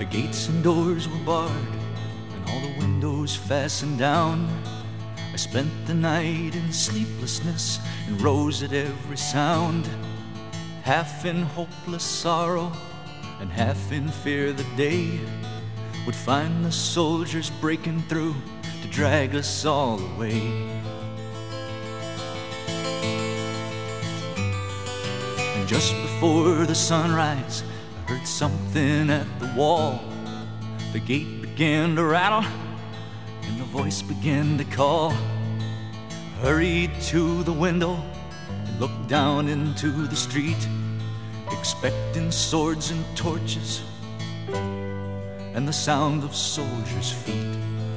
The gates and doors were barred, and all the windows fastened down. I spent the night in sleeplessness and rose at every sound, half in hopeless sorrow and half in fear the day would find the soldiers breaking through to drag us all away. And just before the sunrise, I heard something at the wall. The gate began to rattle and the voice began to call. I hurried to the window and looked down into the street, expecting swords and torches and the sound of soldiers' feet.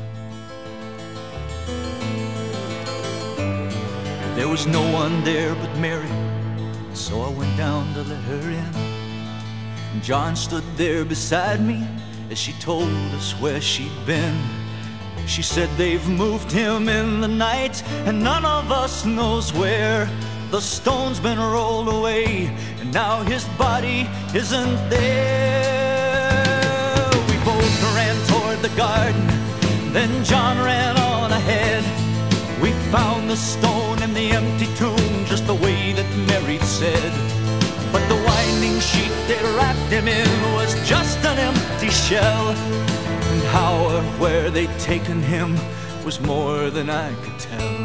There was no one there but Mary, so I went down to let her in. And John stood there beside me as she told us where she'd been. She said they've moved him in the night and none of us knows where. The stone's been rolled away and now his body isn't there. We both ran toward the garden, then John ran on ahead. We found the stone in the empty tomb just the way that Mary said. But the winding sheet that wrapped him in was just an empty shell. And how or where they'd taken him was more than I could tell.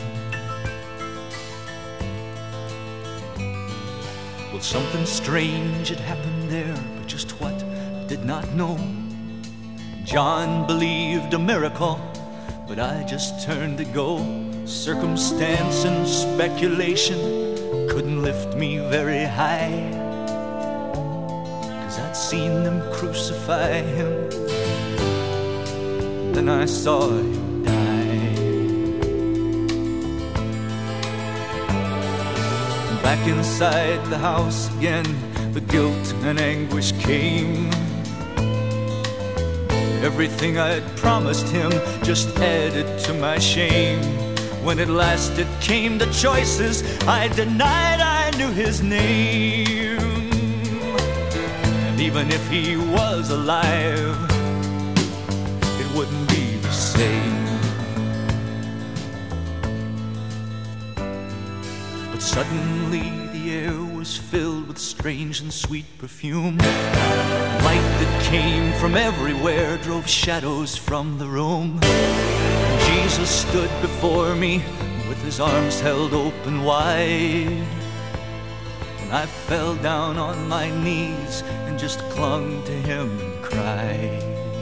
Well, something strange had happened there, but just what I did not know. John believed a miracle, but I just turned to go. Circumstance and speculation couldn't lift me very high, 'cause I'd seen them crucify him, then I saw him die. Back inside the house again, the guilt and anguish came. Everything I'd promised him just added to my shame. When at last it came to choices, I denied I knew his name. And even if he was alive, it wouldn't be the same. But suddenly the air was filled with strange and sweet perfume. Light that came from everywhere drove shadows from the room. Jesus stood before me with his arms held open wide, and I fell down on my knees and just clung to him and cried.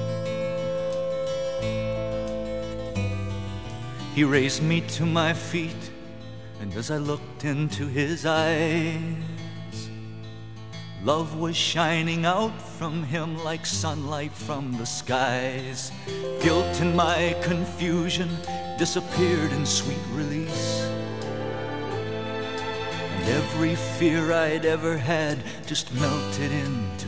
He raised me to my feet, and as I looked into his eyes, love was shining out from him like sunlight from the skies. Guilt and my confusion disappeared in sweet release, and every fear I'd ever had just melted into